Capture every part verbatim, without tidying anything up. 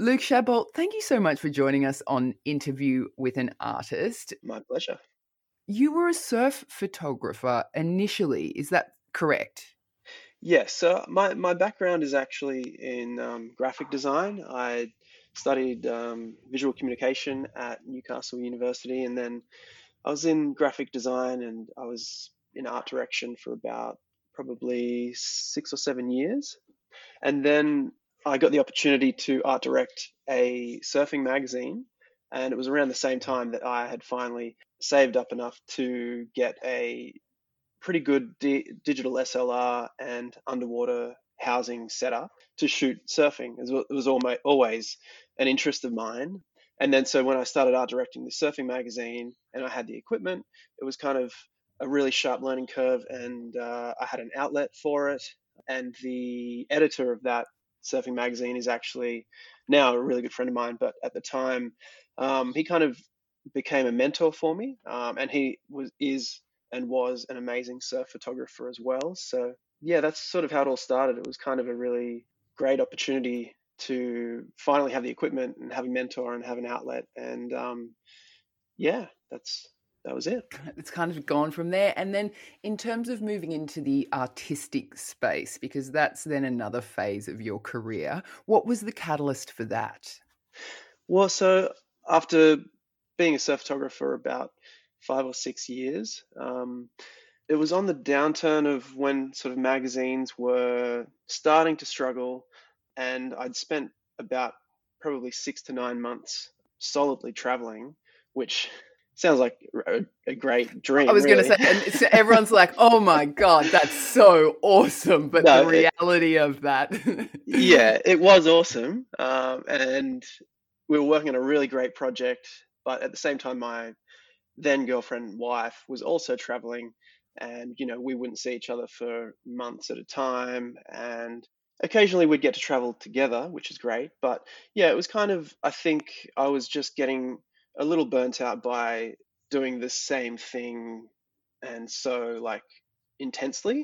Luke Shadbolt, thank you so much for joining us on Interview with an Artist. My pleasure. You were a surf photographer initially, is that correct? Yes, so my, my background is actually in um, graphic design. I studied um, visual communication at Newcastle University, and then I was in graphic design and I was in art direction for about probably six or seven years. And then I got the opportunity to art direct a surfing magazine. And it was around the same time that I had finally saved up enough to get a pretty good di- digital S L R and underwater housing setup to shoot surfing. It was, it was almost, always an interest of mine. And then so when I started art directing the surfing magazine and I had the equipment, it was kind of a really sharp learning curve, and uh, I had an outlet for it. And the editor of that surfing magazine is actually now a really good friend of mine, but at the time, um, he kind of became a mentor for me, um, and he was is and was an amazing surf photographer as well. So yeah, that's sort of how it all started. It was kind of a really great opportunity to finally have the equipment and have a mentor and have an outlet. And um, yeah, that's that was it. It's kind of gone from there. And then in terms of moving into the artistic space, because that's then another phase of your career, what was the catalyst for that? Well, so after being a surf photographer about five or six years, um, it was on the downturn of when sort of magazines were starting to struggle, and I'd spent about probably six to nine months solidly traveling, which sounds like a, a great dream. I was really. going to say, and so everyone's like, oh my God, that's so awesome. But No, the reality it, of that. Yeah, it was awesome. Um, and we were working on a really great project, but at the same time, my then girlfriend wife was also traveling, and you know we wouldn't see each other for months at a time, and occasionally we'd get to travel together, which is great. But yeah, it was kind of, I think I was just getting a little burnt out by doing the same thing and so like intensely.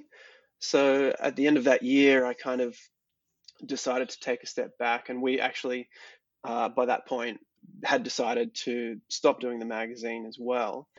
So at the end of that year, I kind of decided to take a step back, and we actually uh, by that point had decided to stop doing the magazine as well.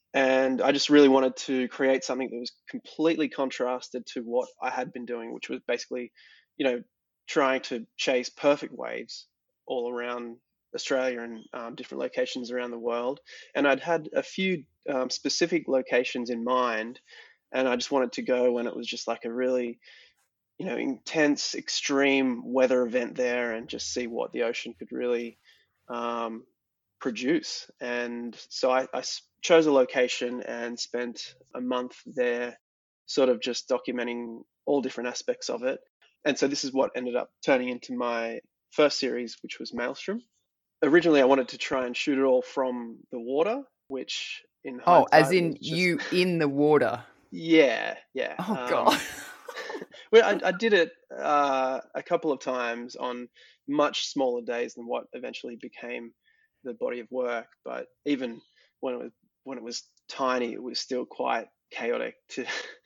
And I just really wanted to create something that was completely contrasted to what I had been doing, which was basically, you know, trying to chase perfect waves all around Australia and um, different locations around the world. And I'd had a few um, specific locations in mind, and I just wanted to go when it was just like a really, you know, intense, extreme weather event there, and just see what the ocean could really um, produce. And so I, I chose a location and spent a month there, sort of just documenting all different aspects of it. And so this is what ended up turning into my first series, which was Maelstrom. Originally, I wanted to try and shoot it all from the water, which in oh, hindsight as in was just, you in the water. Yeah, yeah. Oh um, God. well, I, I did it uh, a couple of times on much smaller days than what eventually became the body of work. But even when it was when it was tiny, it was still quite chaotic to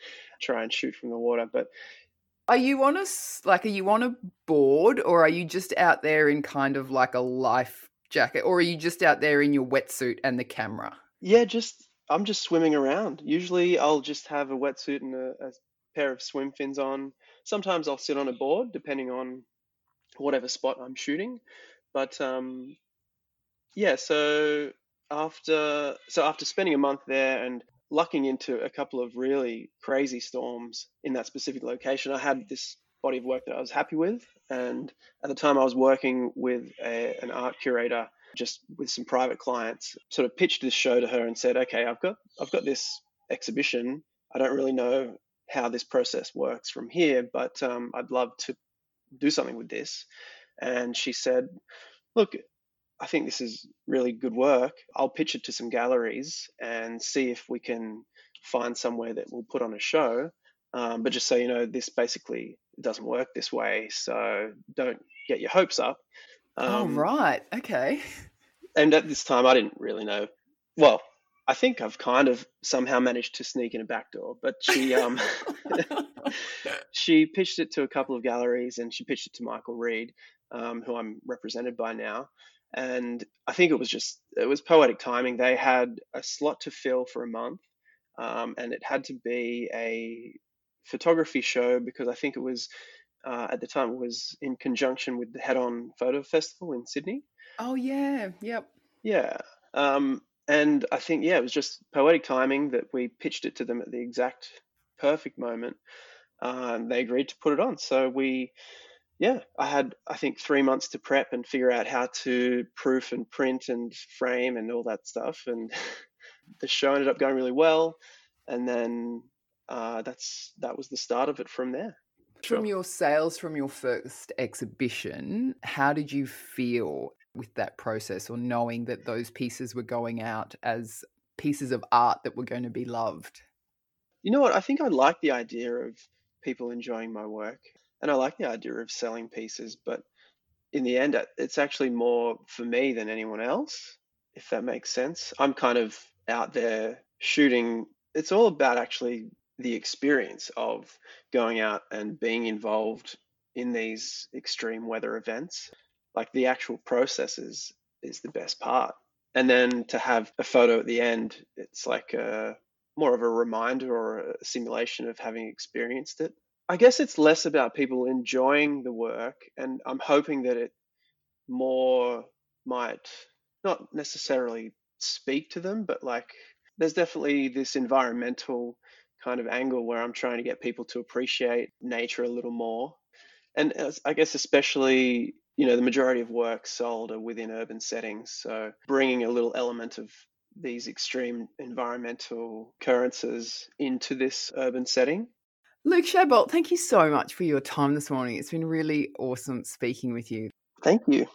try and shoot from the water. But are you on a like? Are you on a board, or are you just out there in kind of like a life jacket, or are you just out there in your wetsuit and the camera? Yeah, just I'm just swimming around. Usually, I'll just have a wetsuit and a, a pair of swim fins on. Sometimes I'll sit on a board, depending on whatever spot I'm shooting. But um, yeah, so after so after spending a month there and lucking into a couple of really crazy storms in that specific location, I had this body of work that I was happy with. And at the time, I was working with a, an art curator, just with some private clients. Sort of pitched this show to her and said, "Okay, I've got I've got this exhibition. I don't really know how this process works from here, but um, I'd love to do something with this." And she said, "Look, I think this is really good work. I'll pitch it to some galleries and see if we can find somewhere that will put on a show. Um, but just so you know, this basically doesn't work this way, so don't get your hopes up." Um, oh, right. Okay. And at this time, I didn't really know. Well, I think I've kind of somehow managed to sneak in a back door, but she um, she pitched it to a couple of galleries, and she pitched it to Michael Reed. um, who I'm represented by now. And I think it was just, it was poetic timing. They had a slot to fill for a month, um, and it had to be a photography show because I think it was, uh, at the time, it was in conjunction with the Head On Photo Festival in Sydney. Oh, yeah. Yep. Yeah. Um, and I think, yeah, it was just poetic timing that we pitched it to them at the exact perfect moment. Uh, and they agreed to put it on. So we, yeah, I had, I think, three months to prep and figure out how to proof and print and frame and all that stuff. And the show ended up going really well. And then uh, that's that was the start of it from there. From Sure. your sales from your first exhibition, how did you feel with that process, or knowing that those pieces were going out as pieces of art that were going to be loved? You know what? I think I like the idea of people enjoying my work, and I like the idea of selling pieces, but in the end, it's actually more for me than anyone else, if that makes sense. I'm kind of out there shooting. It's all about actually the experience of going out and being involved in these extreme weather events. Like the actual process is, is the best part. And then to have a photo at the end, it's like a more of a reminder or a simulation of having experienced it. I guess it's less about people enjoying the work, and I'm hoping that it more might not necessarily speak to them, but like there's definitely this environmental kind of angle where I'm trying to get people to appreciate nature a little more. And as, I guess especially, you know, the majority of work sold are within urban settings. So bringing a little element of these extreme environmental occurrences into this urban setting. Luke Shadbolt, thank you so much for your time this morning. It's been really awesome speaking with you. Thank you.